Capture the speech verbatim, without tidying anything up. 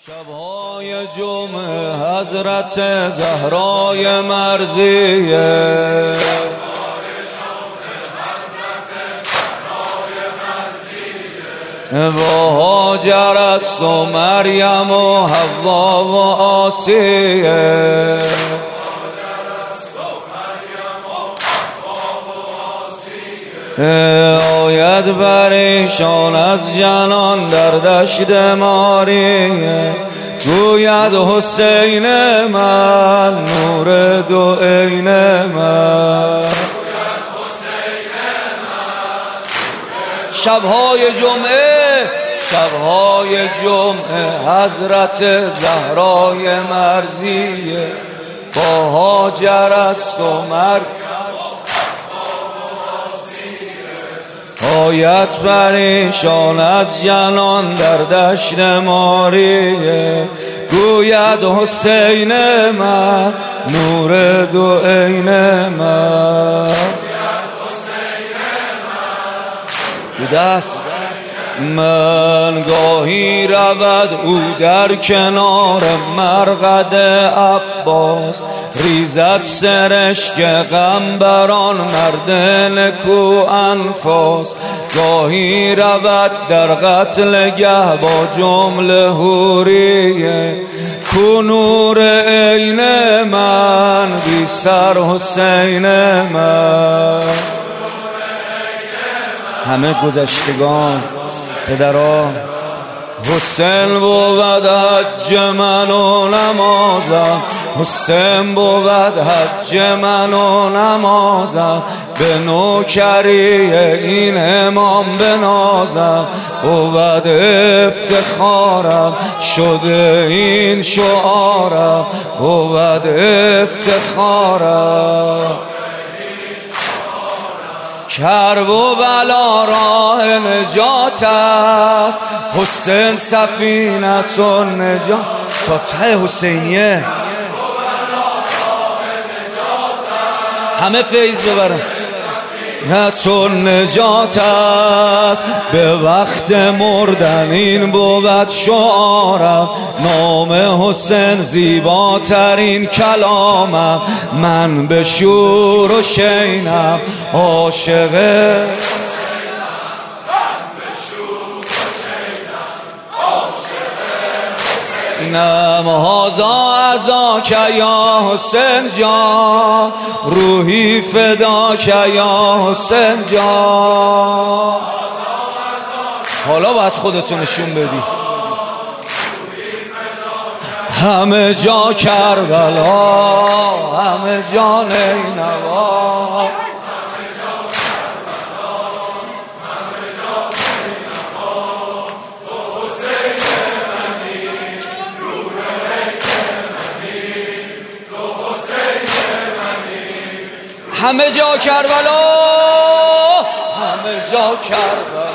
شب‌های جمعه حضرت زهرای مرضیه، با هاجر است و مریم و حوا و آسیه. آید بر ایشان از جنان در دشت ماریه، گوید حسین من نور دو عین من. شب‌های جمعه شب‌های جمعه حضرت زهرای مرضیه، با هاجر است و مریم آیت بر ایشان از جنان در دشت ماریه، گوید حسین من نور دو عین من. دست من گاهی رود او در کنار مرقد عباس، ریزد سرشک غم بران مرد نکو انفاس. گاهی رود در قتل گه با جمله حوریه، کو نور عین من بی سر حسین من. همه گذشتگان پدرها حسین بود حج من و نمازم، حسین بود حج من و نمازم. به نوکری این امام بنازم، بود افتخارم شده این شعارم، بود افتخارم. کرب و بلا راه نجات است، حسین سفینت و نجات. تا ته حسینیه همه فیض ببرن. تو نجات است به وقت مردن این بود شعارم، نام حسین زیباترین کلامم. من به شور و شینم عاشق نمازا ازا که یا حسین جان، روحی فدا که یا حسین جان. حالا باید خودتون نشون بدی. همه جا کربلا، همه جا نینوا، همه جا کربلا، همه جا کربلا.